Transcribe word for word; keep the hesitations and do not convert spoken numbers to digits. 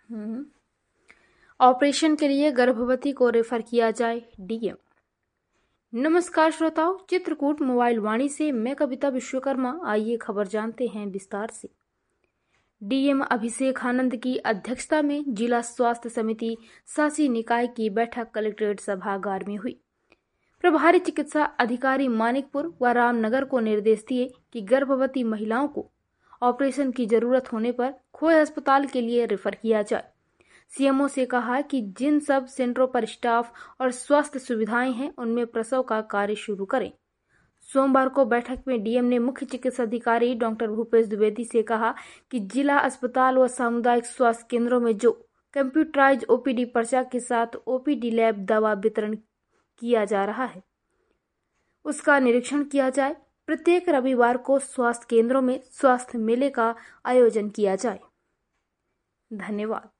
हम्म। Operation के लिए गर्भवती को रेफर किया जाए, डीएम। नमस्कार श्रोताओं, चित्रकूट मोबाइल वाणी से मैं कविता विश्वकर्मा। आइए खबर जानते हैं विस्तार से। डीएम अभिषेक आनंद की अध्यक्षता में जिला स्वास्थ्य समिति शासी निकाय की बैठक कलेक्ट्रेट सभागार में हुई। प्रभारी चिकित्सा अधिकारी मानिकपुर व रामनगर को निर्देश दिए कि गर्भवती महिलाओं को ऑपरेशन की जरूरत होने पर खोए अस्पताल के लिए रेफर किया जाए। सीएमओ से कहा कि जिन सब सेंटरों पर स्टाफ और स्वास्थ्य सुविधाएं हैं उनमें प्रसव का कार्य शुरू करें। सोमवार को बैठक में डीएम ने मुख्य चिकित्सा अधिकारी डॉक्टर भूपेश द्विवेदी से कहा कि जिला अस्पताल व सामुदायिक स्वास्थ्य केंद्रों में जो कंप्यूटराइज ओपीडी पर्चा के साथ ओपीडी लैब दवा वितरण किया जा रहा है उसका निरीक्षण किया जाए। प्रत्येक रविवार को स्वास्थ्य केंद्रों में स्वास्थ्य मेले का आयोजन किया जाए। धन्यवाद।